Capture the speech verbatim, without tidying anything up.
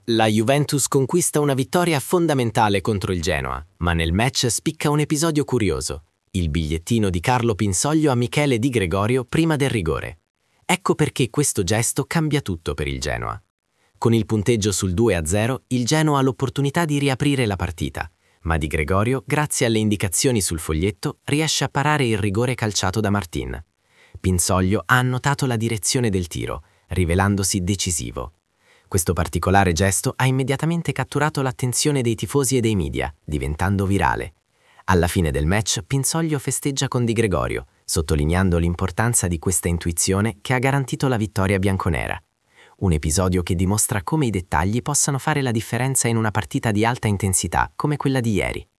La Juventus conquista una vittoria fondamentale contro il Genoa, ma nel match spicca un episodio curioso: il bigliettino di Carlo Pinsoglio a Michele Di Gregorio prima del rigore. Ecco perché questo gesto cambia tutto per il Genoa. Con il punteggio sul due a zero, il Genoa ha l'opportunità di riaprire la partita, ma Di Gregorio, grazie alle indicazioni sul foglietto, riesce a parare il rigore calciato da Martin. Pinsoglio ha annotato la direzione del tiro, rivelandosi decisivo. Questo particolare gesto ha immediatamente catturato l'attenzione dei tifosi e dei media, diventando virale. Alla fine del match, Pinsoglio festeggia con Di Gregorio, sottolineando l'importanza di questa intuizione che ha garantito la vittoria bianconera. Un episodio che dimostra come i dettagli possano fare la differenza in una partita di alta intensità come quella di ieri.